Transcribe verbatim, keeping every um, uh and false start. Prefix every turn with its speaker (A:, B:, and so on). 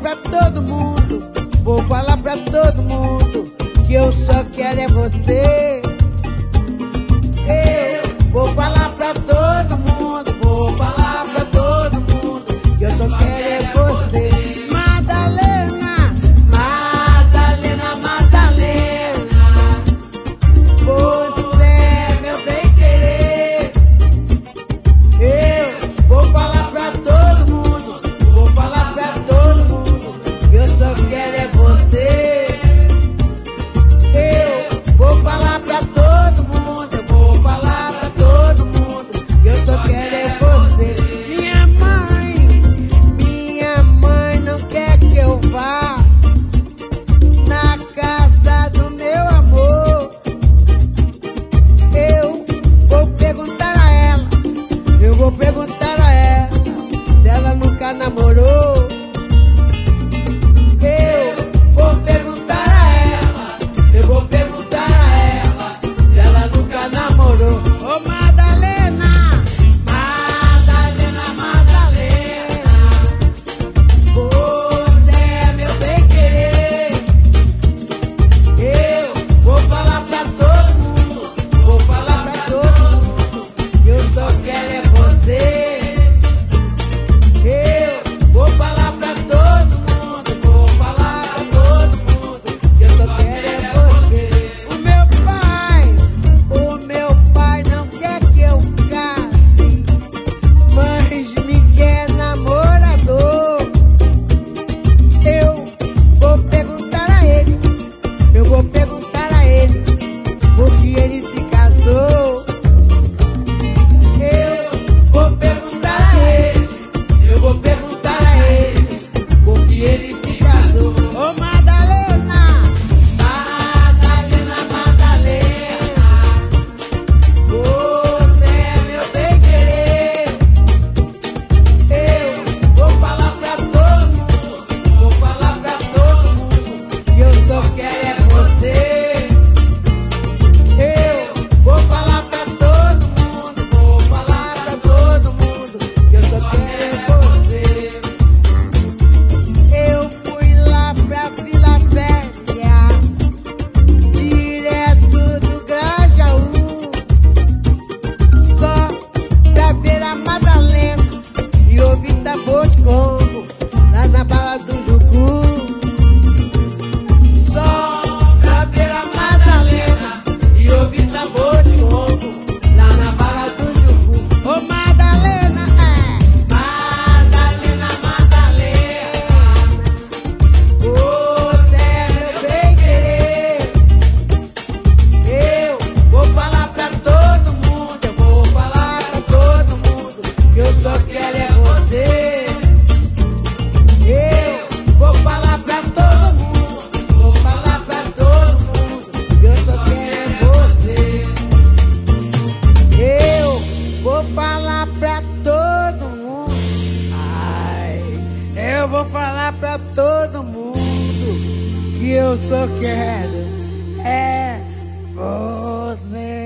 A: pra todo mundo, vou falar pra todo mundo que eu só quero é você. Eu vou falar pra todo mundo, vou falar pra todo mundo que eu só quero é você. Madalena, Madalena, Madalena, você é meu bem querer. Eu vou falar pra todo mundo, vou falar pra todo mundo que eu só quero é você. Eu vou falar pra todo mundo, eu vou falar pra todo mundo que eu só quero é você. Minha mãe, minha mãe não quer que eu vá na casa do meu amor. Eu vou perguntar a ela, eu vou perguntar a ela se ela nunca namorou. Eu vou perguntar a ela, eu vou perguntar a ela se ela nunca namorou. Ô Madalena, Madalena, Madalena, você é meu bem querer. Eu vou falar pra todo mundo, vou falar pra todo mundo que eu só quero é você. Eu vou falar pra todo mundo, vou falar pra todo mundo que eu só quero é você. O meu pai, o meu pai não quer que eu case, mas me quer namorador. Eu vou perguntar a ele, eu vou perguntar a ele porque ele se casou. Eu vou perguntar a ele, eu vou perguntar a ele porque ele se casou. Ô Madalena, Madalena, Madalena, você é meu bem querer. Eu vou falar pra todo mundo, vou falar pra todo mundo que eu só quero é você. Eu vou falar pra todo mundo, vou falar pra todo mundo que eu só quero é você. Eu fui lá pra Vila Velha, direto do Grajaú, só pra ver a Madalena e ouvir tambor de Congo lá na Barra do Jucu. Só pra ver a Madalena e ouvir tambor de Congo lá na Barra do Jucu. Ô Madalena, é Madalena, Madalena, você é meu bem querer. Eu vou falar pra todo mundo, eu vou falar pra todo mundo que eu só quero é você. Eu vou falar pra todo mundo, vou falar pra todo mundo que eu só quero é você. Eu vou falar pra todo mundo, ai, eu vou falar pra todo mundo que eu só quero é você.